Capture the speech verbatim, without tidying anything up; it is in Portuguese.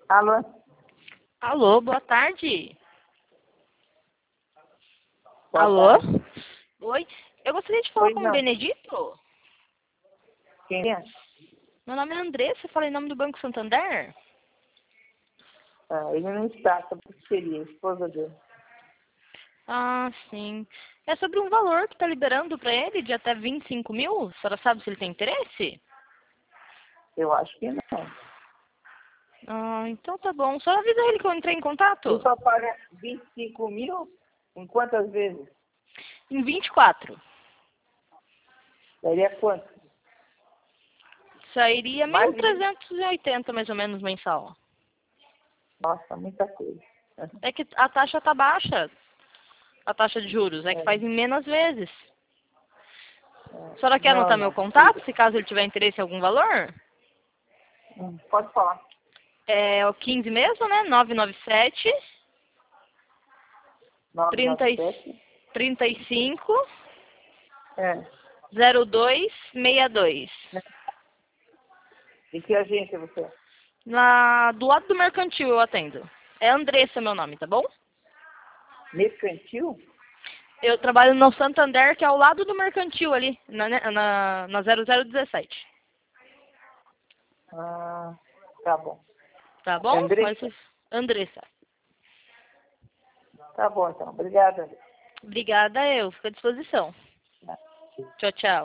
Alô? Alô, boa tarde. Boa Alô? tarde. Oi, eu gostaria de falar Pois com o não. Benedito. Quem é? Meu nome é Andressa, falei em nome do Banco Santander. Ah, ele não está, só porque seria a esposa dele. Ah, sim. É sobre um valor que está liberando para ele de até vinte e cinco mil? A senhora sabe se ele tem interesse? Eu acho que não. Ah, então tá bom. Só avisa ele que eu entrei em Ele contato. só paga vinte e cinco mil em quantas vezes? Em vinte e quatro. Daria quanto? Sairia Mais mil de mil? trezentos e oitenta mais ou menos mensal. Nossa, muita coisa. É que a taxa tá baixa, a taxa de juros. É que É, faz em menos vezes. A é. senhora quer Não, anotar meu não. contato, se caso ele tiver interesse em algum valor? Hum, Pode falar. É o quinze mesmo, né? nove nove sete, nove nove trinta e sete. trinta e cinco, É. zero dois seis dois. E que agência você é? Na, do lado do mercantil eu atendo. É Andressa meu nome, tá bom? Mercantil? Eu trabalho no Santander, que é ao lado do mercantil ali, na, na, na zero zero dezessete. Ah, tá bom. Tá bom? Mas, Andressa? Andressa. Tá bom, então. Obrigada. Obrigada, eu. Fico à disposição. Tchau, tchau.